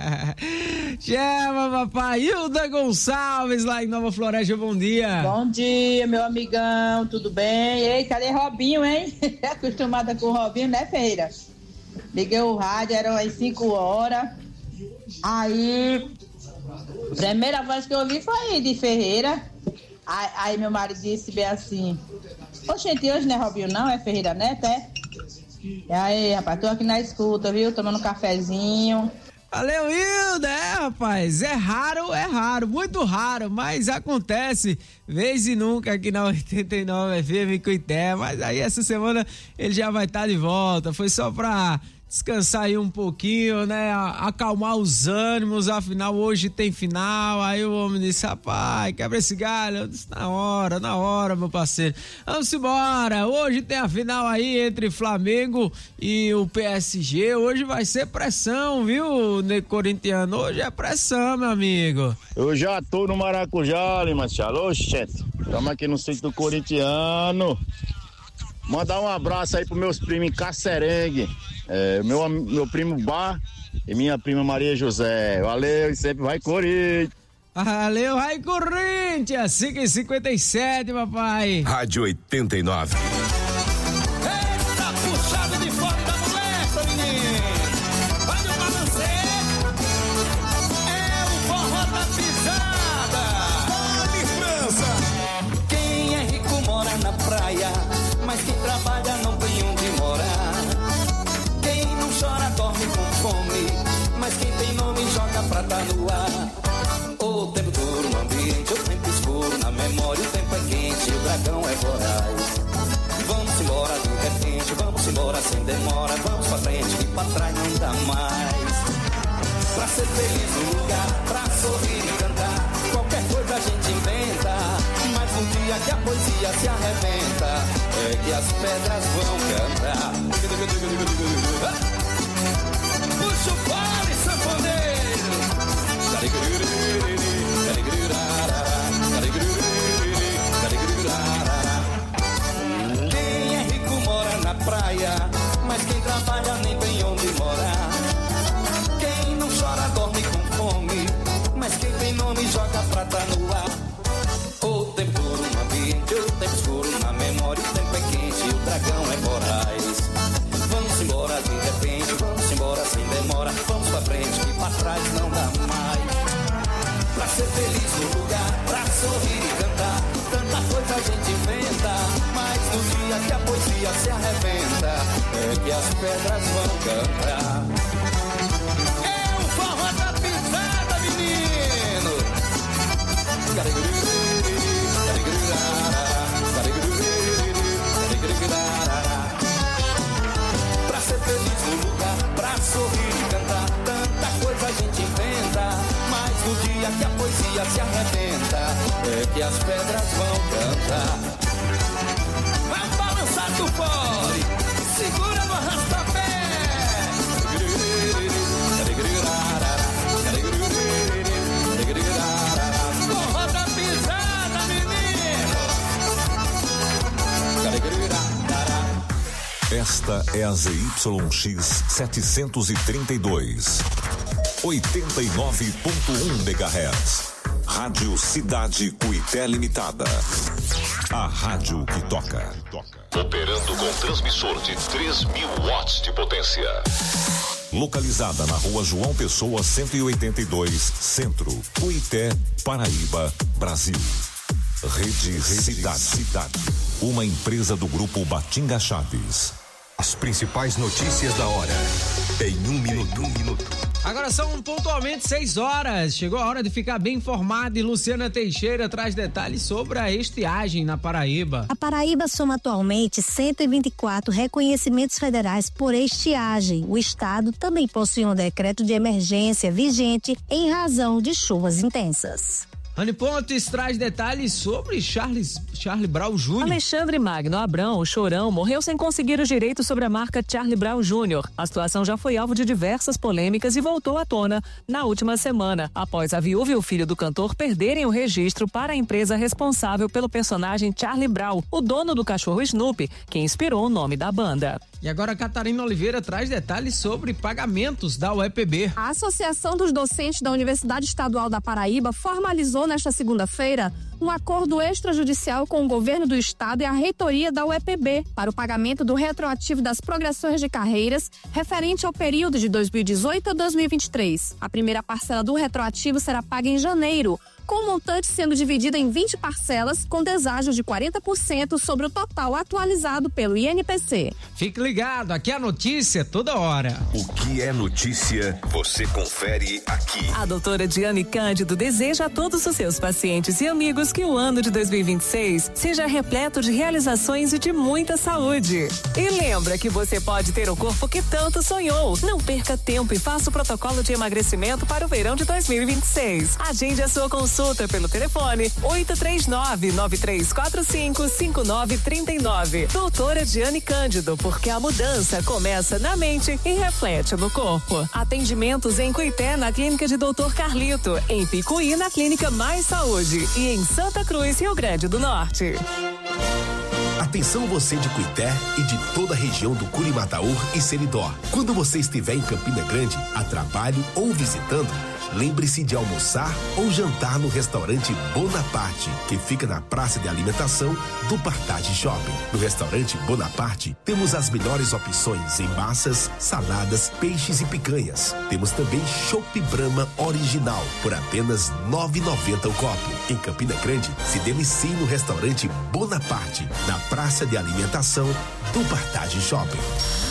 Chama, papai. Hilda Gonçalves, lá em Nova Floresta, bom dia. Bom dia, meu amigão, tudo bem? Ei, cadê Robinho, hein? Acostumada com o Robinho, né, Ferreira? Liguei o rádio, eram as 5 horas. Aí, primeira voz que eu ouvi foi de Ferreira. Aí meu marido disse bem assim, gente, hoje não é Robinho não, é Ferreira Neto, é? E aí, rapaz, tô aqui na escuta, viu? Tomando um cafezinho. Valeu, Hilda, rapaz, é raro, muito raro, mas acontece, vez e nunca aqui na 89 FM Cuité, mas aí essa semana ele já vai estar de volta, foi só pra descansar aí um pouquinho, né, acalmar os ânimos, afinal hoje tem final. Aí o homem disse, rapaz, quebra esse galho. Eu disse, na hora, meu parceiro, vamos embora, hoje tem a final aí entre Flamengo e o PSG, hoje vai ser pressão, viu, Nego Corintiano, hoje é pressão, meu amigo. Eu já tô no Maracujá, Lima Charles, oxente, estamos aqui no sítio do Corintiano. Mandar um abraço aí pros meus primos em Cacerengue, meu primo Bar e minha prima Maria José. Valeu e sempre vai Corinthians. Valeu, vai Corinthians. 5h57, papai. Rádio 89. Eita, puxada de fora da molesta, menino. Olha o balanceiro. É o forró da pisada. Vale França. Quem é rico mora na praia, mas quem trabalha não tem onde morar. Quem não chora dorme com fome, mas quem tem nome joga prata no ar. O tempo duro no ambiente, o tempo escuro na memória, o tempo é quente, o dragão é voraz. Vamos embora de repente, vamos embora sem demora, vamos pra frente e pra trás não dá mais. Pra ser feliz no lugar, pra sorrir e cantar, qualquer coisa a gente inventa. Mas um dia que a poesia se arrebenta, é que as pedras vão cantar. Puxa o fole, sanfoneiro. se arrebenta, é que as pedras vão cantar. É o forró da pisada, menino. Pra ser feliz no lugar, pra sorrir e cantar, tanta coisa a gente inventa, mas no dia que a poesia se arrebenta, é que as pedras vão cantar. Vai balançar do fole, segura no arrasta-pé. Forró da pisada, menino. Esta é a ZYX 732, 89.1 MHz. Rádio Cidade Cuité Limitada. A rádio que toca. Operando com transmissor de 3.000 watts de potência. Localizada na Rua João Pessoa 182, Centro, Cuité, Paraíba, Brasil. Rede Cidade. Uma empresa do grupo Batinga Chaves. As principais notícias da hora em 1 minuto. Agora são pontualmente 6 horas. Chegou a hora de ficar bem informado e Luciana Teixeira traz detalhes sobre a estiagem na Paraíba. A Paraíba soma atualmente 124 reconhecimentos federais por estiagem. O estado também possui um decreto de emergência vigente em razão de chuvas intensas. Rani Pontes traz detalhes sobre Charlie Brown Jr. Alexandre Magno Abrão, o Chorão, morreu sem conseguir os direitos sobre a marca Charlie Brown Jr. A situação já foi alvo de diversas polêmicas e voltou à tona na última semana, após a viúva e o filho do cantor perderem o registro para a empresa responsável pelo personagem Charlie Brown, o dono do cachorro Snoopy, que inspirou o nome da banda. E agora a Catarina Oliveira traz detalhes sobre pagamentos da UEPB. A Associação dos Docentes da Universidade Estadual da Paraíba formalizou nesta segunda-feira um acordo extrajudicial com o governo do estado e a reitoria da UEPB para o pagamento do retroativo das progressões de carreiras referente ao período de 2018 a 2023. A primeira parcela do retroativo será paga em janeiro, com o montante sendo dividido em 20 parcelas, com deságio de 40% sobre o total atualizado pelo INPC. Fique ligado, aqui é a notícia toda hora. O que é notícia, você confere aqui. A doutora Diane Cândido deseja a todos os seus pacientes e amigos que o ano de 2026 seja repleto de realizações e de muita saúde. E lembra que você pode ter o corpo que tanto sonhou. Não perca tempo e faça o protocolo de emagrecimento para o verão de 2026. Agende a sua consulta pelo telefone 839-9345-5939. Doutora Diane Cândido, porque a mudança começa na mente e reflete no corpo. Atendimentos em Cuité, na Clínica de Dr. Carlito, em Picuí, na Clínica Mais Saúde e em Santa Cruz, Rio Grande do Norte. Atenção você de Cuité e de toda a região do Curimataú e Seridó. Quando você estiver em Campina Grande, a trabalho ou visitando, lembre-se de almoçar ou jantar no restaurante Bonaparte, que fica na praça de alimentação do Partage Shopping. No restaurante Bonaparte, temos as melhores opções em massas, saladas, peixes e picanhas. Temos também Chopp Brahma original, por apenas R$ 9,90 o copo. Em Campina Grande, se delicie no restaurante Bonaparte, na praça de alimentação do Partage Shopping.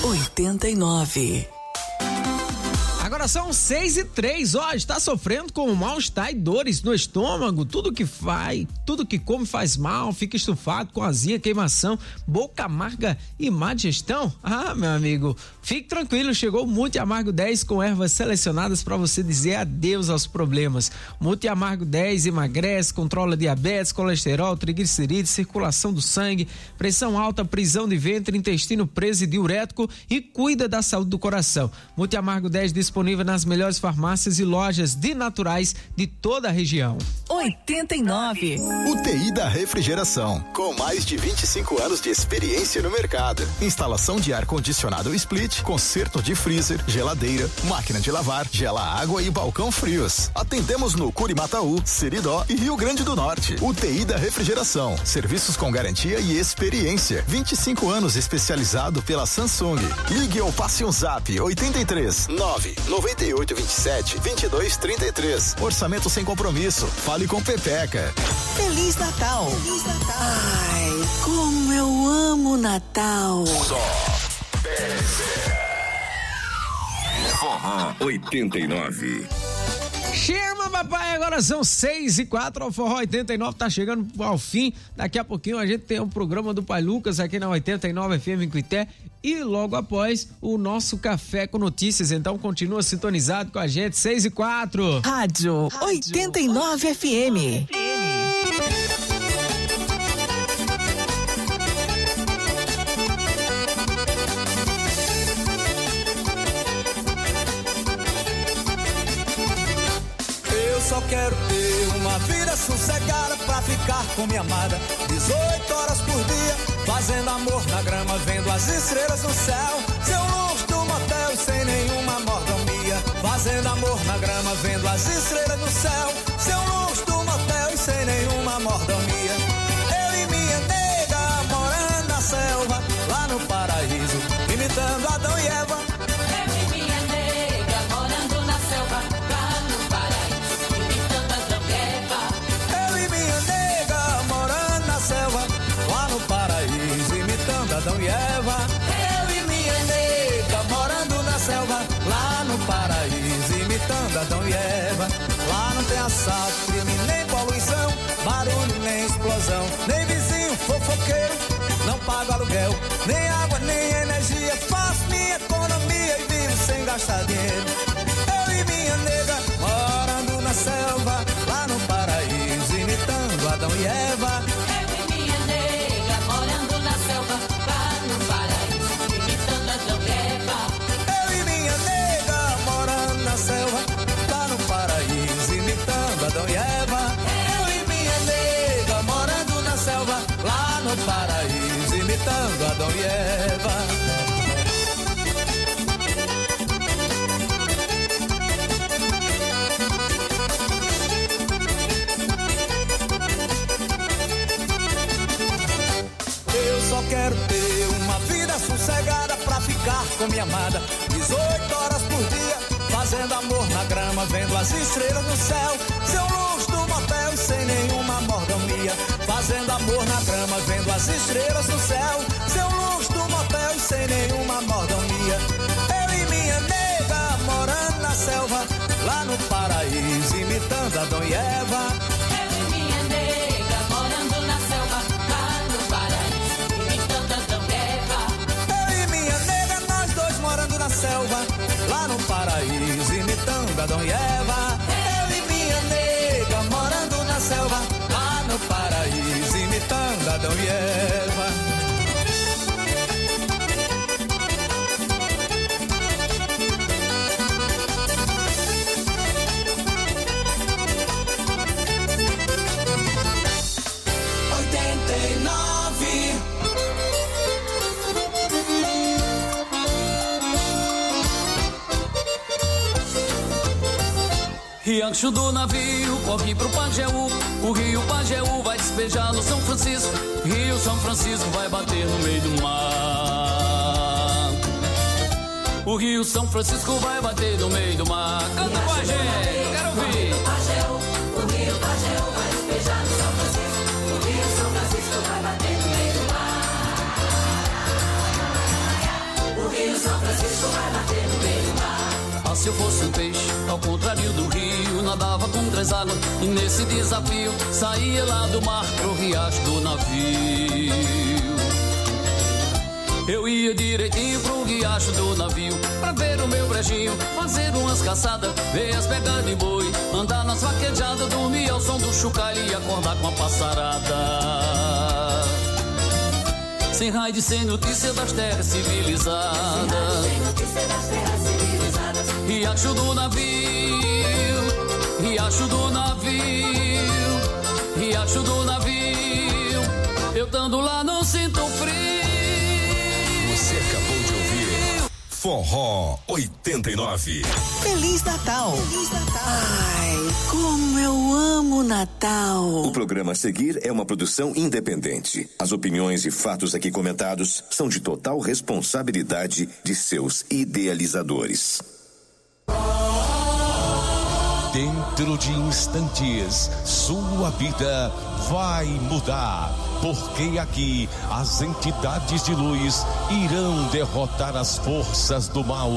89. Agora são 6h03, está sofrendo com mal-estar e dores no estômago, tudo que come faz mal, fica estufado com azia, queimação, boca amarga e má digestão? Ah, meu amigo, fique tranquilo, chegou o Multi Amargo 10 com ervas selecionadas para você dizer adeus aos problemas. Multi Amargo 10 emagrece, controla diabetes, colesterol, triglicerídeos, circulação do sangue, pressão alta, prisão de ventre, intestino preso e diurético e cuida da saúde do coração. Multi Amargo 10 disponível nas melhores farmácias e lojas de naturais de toda a região. 89. UTI da Refrigeração, com mais de 25 anos de experiência no mercado. Instalação de ar-condicionado split, conserto de freezer, geladeira, máquina de lavar, gela-água e balcão frios. Atendemos no Curimataú, Seridó e Rio Grande do Norte. UTI da Refrigeração, serviços com garantia e experiência. 25 anos especializado pela Samsung. Ligue ou passe um zap 83 99827 2233. Orçamento sem compromisso. Fale com Pepeca. Feliz Natal. Feliz Natal. Ai, como eu amo Natal. Natal. Forró 89. Chama, papai, agora são 6h04, o Forró 89 tá chegando ao fim. Daqui a pouquinho a gente tem um programa do Pai Lucas aqui na 89 FM em Cuité e logo após o nosso Café com Notícias. Então continua sintonizado com a gente, 6h04. Rádio 89 FM. Só quero ter uma vida sossegada pra ficar com minha amada 18 horas por dia, fazendo amor na grama, vendo as estrelas no céu. Seu luxo do motel sem nenhuma mordomia, fazendo amor na grama, vendo as estrelas no céu. Seu luxo do motel e sem nenhuma mordomia. Eu e minha nega morando na selva, lá no paraíso, imitando Adão e Eva. Eu e minha nega morando na selva, lá no paraíso. Lá no paraíso, imitando Adão e Eva. Eu e minha nega morando na selva, lá no paraíso, imitando Adão e Eva. Lá não tem assalto, crime, nem poluição, barulho, nem explosão, nem vizinho fofoqueiro, não pago aluguel, nem água, nem energia. Faço minha economia e vivo sem gastar dinheiro. Eu e minha nega morando na selva, lá no paraíso, imitando Adão e Eva. Adão e Eva. Eu e minha nega morando na selva, lá no paraíso, imitando Adão e Eva. Eu só quero ter uma vida sossegada pra ficar com minha amada 18 horas por dia, fazendo amor na grama, vendo as estrelas no céu. Seu luxo do motel e sem nenhuma mordomia, fazendo amor na grama, vendo as estrelas no céu. Seu luxo do motel e sem nenhuma mordomia. Eu e minha nega morando na selva, lá no paraíso, imitando Adão e Eva. Eu e minha nega morando na selva, lá no paraíso, imitando Adão e Eva. Eu e minha nega, nós dois morando na selva, lá no paraíso, imitando Adão e Eva. Eu e minha nega morando na selva, lá no paraíso, imitando Adão e Eva. Riacho do navio, corre pro Pajeú. O rio Pajeú vai despejar no São Francisco. Rio São Francisco vai bater no meio do mar. O rio São Francisco vai bater no meio do mar. Canta com a gente, quero ouvir. O rio Pajeú vai despejar no São Francisco. O rio São Francisco vai bater no meio do mar. O rio São Francisco vai bater no meio do mar. Ah, se eu fosse um peixe, ao contrário do rio, nadava com 3 águas, e nesse desafio saía lá do mar pro riacho do navio. Eu ia direitinho pro riacho do navio, pra ver o meu brejinho, fazer umas caçadas, ver as pegadas de boi, andar nas vaquejadas, dormir ao som do chocalho e acordar com a passarada. Sem raio, sem notícia das terras civilizadas. Riacho do navio, riacho do navio, riacho do navio. Eu dando lá não sinto frio. Você acabou de ouvir Forró 89. Feliz Natal. Feliz Natal. Ai, como eu amo Natal. O programa a seguir é uma produção independente. As opiniões e fatos aqui comentados são de total responsabilidade de seus idealizadores. Dentro de instantes, sua vida vai mudar. porque aqui as entidades de luz irão derrotar as forças do mal.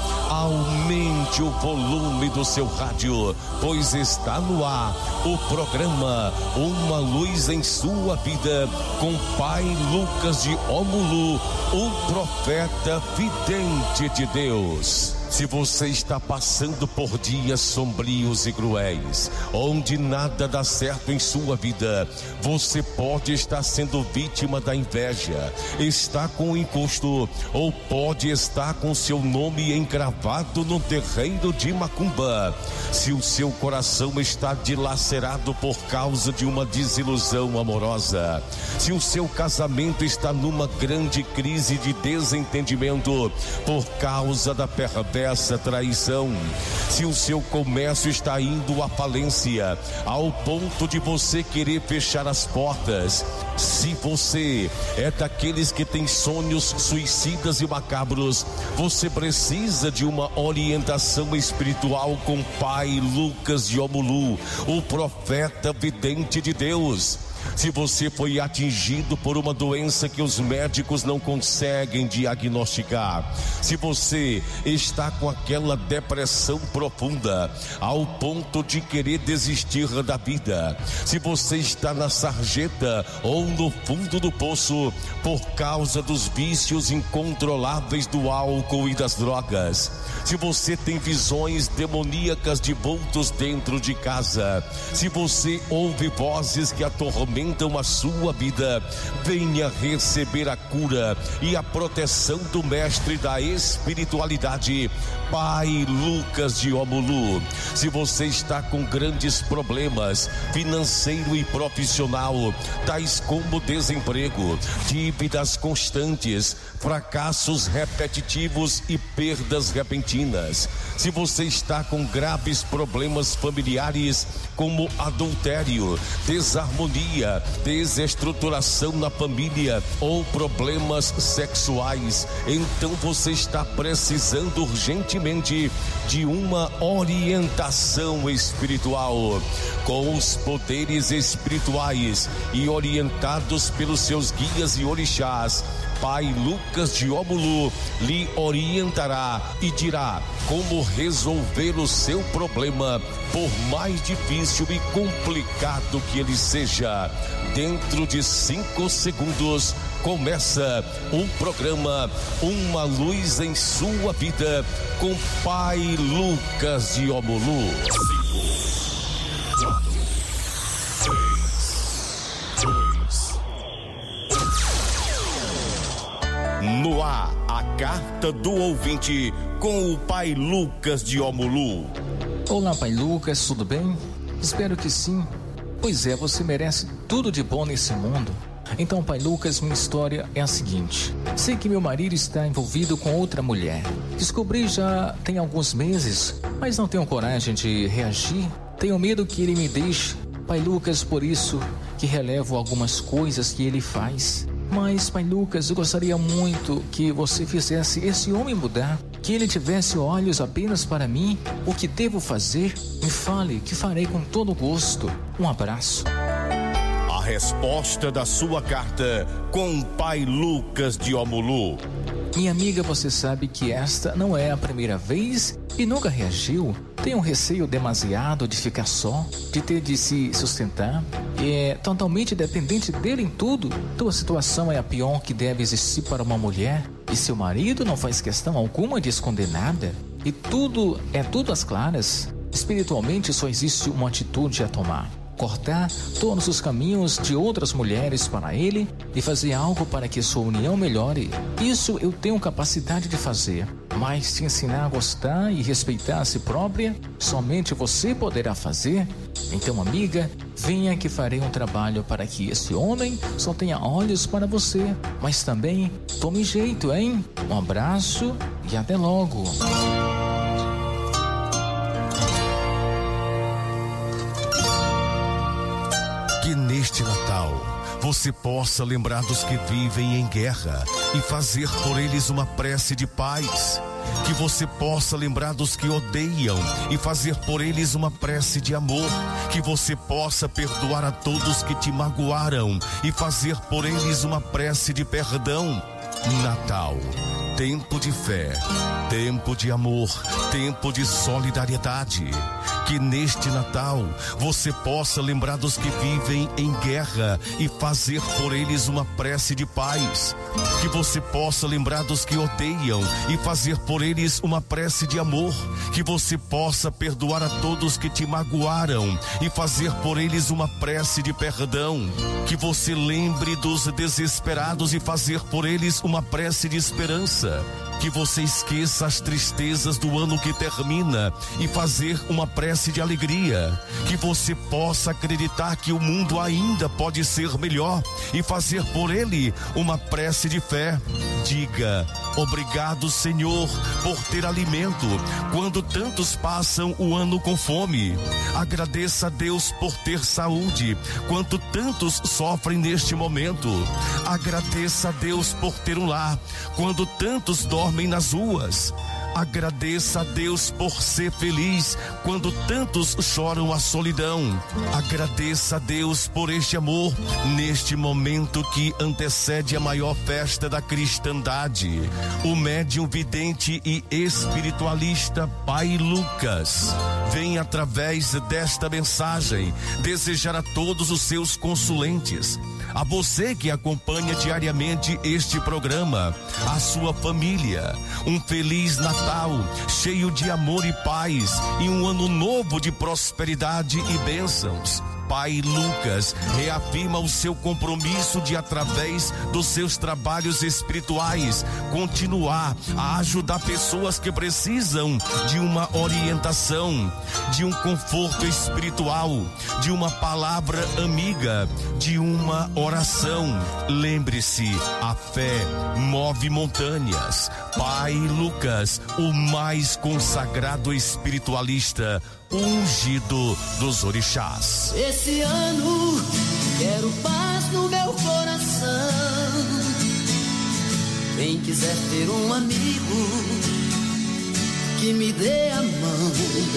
Aumente o volume do seu rádio, pois está no ar o programa Uma Luz em Sua Vida, com Pai Lucas de Omulu, o profeta vidente de Deus. Se você está passando por dias sombrios e cruéis, onde nada dá certo em sua vida, você pode estar sendo vítima da inveja, está com encosto, ou pode estar com seu nome encravado no terreiro de macumba. Se o seu coração está dilacerado por causa de uma desilusão amorosa, se o seu casamento está numa grande crise de desentendimento por causa da perversa traição, se o seu comércio está indo à falência ao ponto de você querer fechar as portas, se você é daqueles que tem sonhos suicidas e macabros, você precisa de uma orientação espiritual com Pai Lucas de Omulu, o profeta vidente de Deus. Se você foi atingido por uma doença que os médicos não conseguem diagnosticar, se você está com aquela depressão profunda ao ponto de querer desistir da vida, se você está na sarjeta ou no fundo do poço por causa dos vícios incontroláveis do álcool e das drogas, se você tem visões demoníacas de vultos dentro de casa, se você ouve vozes que atormentam a sua vida, venha receber a cura e a proteção do mestre da espiritualidade, Pai Lucas de Omulu. Se você está com grandes problemas financeiro e profissional, tais como desemprego, dívidas constantes, fracassos repetitivos e perdas repentinas, se você está com graves problemas familiares como adultério, desarmonia, desestruturação na família ou problemas sexuais, então você está precisando urgentemente de uma orientação espiritual. Com os poderes espirituais e orientados pelos seus guias e orixás, Pai Lucas de Omulu lhe orientará e dirá como resolver o seu problema, por mais difícil e complicado que ele seja. Dentro de 5 segundos começa o programa Uma Luz em Sua Vida, com Pai Lucas de Omulu. 5, 4, 3, 2. No ar, a carta do ouvinte com o Pai Lucas de Omulu. Olá, Pai Lucas, tudo bem? Espero que sim. Pois é, você merece tudo de bom nesse mundo. Então, Pai Lucas, minha história é a seguinte: sei que meu marido está envolvido com outra mulher. Descobri já tem alguns meses, mas não tenho coragem de reagir. Tenho medo que ele me deixe. Pai Lucas, por isso que relevo algumas coisas que ele faz. Mas, Pai Lucas, eu gostaria muito que você fizesse esse homem mudar, que ele tivesse olhos apenas para mim. O que devo fazer? Me fale, que farei com todo gosto. Um abraço. A resposta da sua carta com o Pai Lucas de Omulu. Minha amiga, você sabe que esta não é a primeira vez e nunca reagiu. Tem um receio demasiado de ficar só, de ter de se sustentar. É totalmente dependente dele em tudo. Tua situação é a pior que deve existir para uma mulher. E seu marido não faz questão alguma de esconder nada. E tudo às claras. Espiritualmente só existe uma atitude a tomar: cortar todos os caminhos de outras mulheres para ele e fazer algo para que sua união melhore. Isso eu tenho capacidade de fazer, mas te ensinar a gostar e respeitar a si própria, somente você poderá fazer. Então, amiga, venha que farei um trabalho para que esse homem só tenha olhos para você, mas também tome jeito, hein? Um abraço e até logo. Que neste Natal você possa lembrar dos que vivem em guerra e fazer por eles uma prece de paz. que você possa lembrar dos que odeiam e fazer por eles uma prece de amor, que você possa perdoar a todos que te magoaram e fazer por eles uma prece de perdão. Natal, tempo de fé, tempo de amor, tempo de solidariedade. Que neste Natal você possa lembrar dos que vivem em guerra e fazer por eles uma prece de paz. Que você possa lembrar dos que odeiam e fazer por eles uma prece de amor. Que você possa perdoar a todos que te magoaram e fazer por eles uma prece de perdão. Que você lembre dos desesperados e fazer por eles uma prece de esperança. Que você esqueça as tristezas do ano que termina e fazer uma prece de alegria. Que você possa acreditar que o mundo ainda pode ser melhor e fazer por ele uma prece de fé. Diga: obrigado, Senhor, por ter alimento quando tantos passam o ano com fome. Agradeça a Deus por ter saúde quando tantos sofrem neste momento. Agradeça a Deus por ter um lar quando tantos dormem nas ruas. Agradeça a Deus por ser feliz quando tantos choram a solidão. Agradeça a Deus por este amor neste momento que antecede a maior festa da cristandade. O médium vidente e espiritualista Pai Lucas vem através desta mensagem desejar a todos os seus consulentes, a você que acompanha diariamente este programa, a sua família, um feliz Natal, cheio de amor e paz, e um ano novo de prosperidade e bênçãos. Pai Lucas reafirma o seu compromisso de, através dos seus trabalhos espirituais, continuar a ajudar pessoas que precisam de uma orientação, de um conforto espiritual, de uma palavra amiga, de uma oração. Lembre-se, a fé move montanhas. Pai Lucas, o mais consagrado espiritualista, ungido dos orixás. Esse ano quero paz no meu coração. Quem quiser ter um amigo que me dê a mão.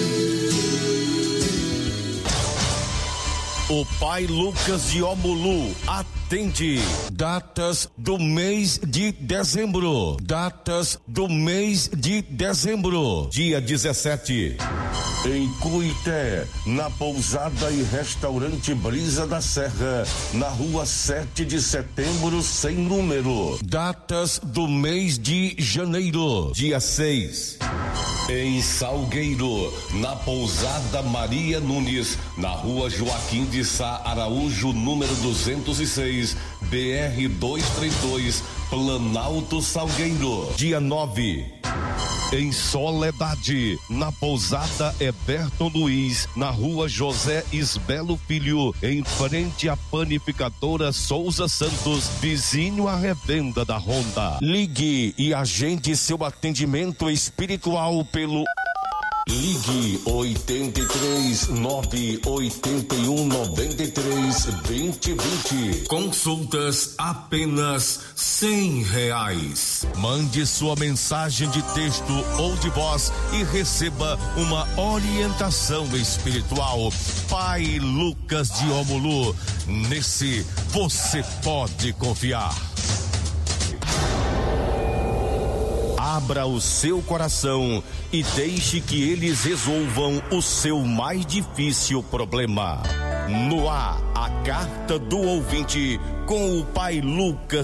O Pai Lucas de Omulu atende. Datas do mês de dezembro. Datas do mês de dezembro. Dia 17. Em Cuité, na pousada e restaurante Brisa da Serra, na rua 7 de setembro, sem número. Datas do mês de janeiro. Dia 6. Em Salgueiro, na pousada Maria Nunes, na rua Joaquim de Sá Araújo, número 206, BR 232, Planalto Salgueiro. Dia 9. Em Soledade, na pousada Eberton Luiz, na rua José Isbelo Filho, em frente à panificadora Souza Santos, vizinho à revenda da Honda. Ligue e agende seu atendimento espiritual pelo... Ligue 83 981 93 2020. Consultas apenas R$100. Mande sua mensagem de texto ou de voz e receba uma orientação espiritual. Pai Lucas de Omulu, nesse você pode confiar. Abra o seu coração e deixe que eles resolvam o seu mais difícil problema. No ar, a carta do ouvinte com o Pai Lucas